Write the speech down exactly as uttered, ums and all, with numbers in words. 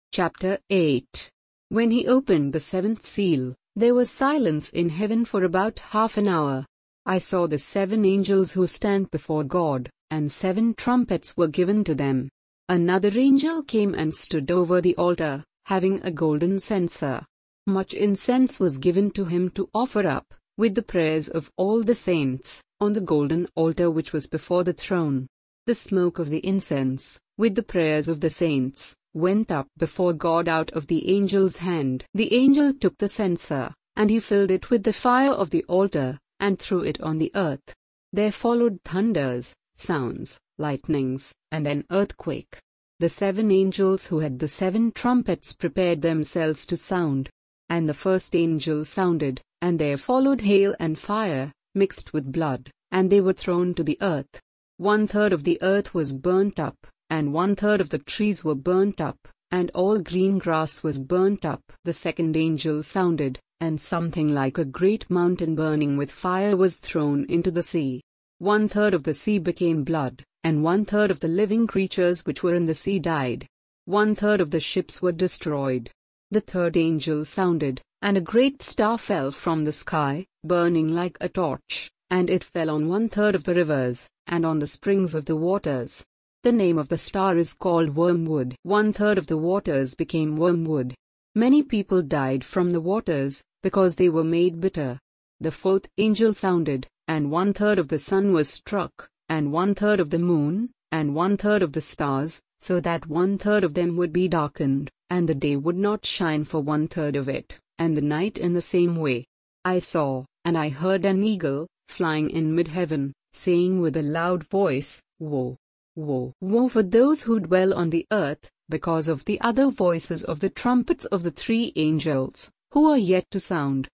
Chapter eight. When he opened the seventh seal, there was silence in heaven for about half an hour. I saw the seven angels who stand before God, and seven trumpets were given to them. Another angel came and stood over the altar, having a golden censer. Much incense was given to him to offer up, with the prayers of all the saints, on the golden altar which was before the throne. The smoke of the incense, with the prayers of the saints, went up before God out of the angel's hand. The angel took the censer, and he filled it with the fire of the altar, and threw it on the earth. There followed thunders, sounds, lightnings, and an earthquake. The seven angels who had the seven trumpets prepared themselves to sound. And the first angel sounded, and there followed hail and fire, mixed with blood, and they were thrown to the earth. One third of the earth was burnt up, and one third of the trees were burnt up, and all green grass was burnt up. The second angel sounded, and something like a great mountain burning with fire was thrown into the sea. One third of the sea became blood, and one third of the living creatures which were in the sea died. One third of the ships were destroyed. The third angel sounded, and a great star fell from the sky, burning like a torch, and it fell on one third of the rivers, and on the springs of the waters. The name of the star is called Wormwood. One third of the waters became wormwood. Many people died from the waters, because they were made bitter. The fourth angel sounded, and one third of the sun was struck, and one third of the moon, and one third of the stars, so that one third of them would be darkened, and the day would not shine for one third of it, and the night in the same way. I saw, and I heard an eagle, flying in mid-heaven, saying with a loud voice, Woe! Woe! Woe for those who dwell on the earth, because of the other voices of the trumpets of the three angels, who are yet to sound.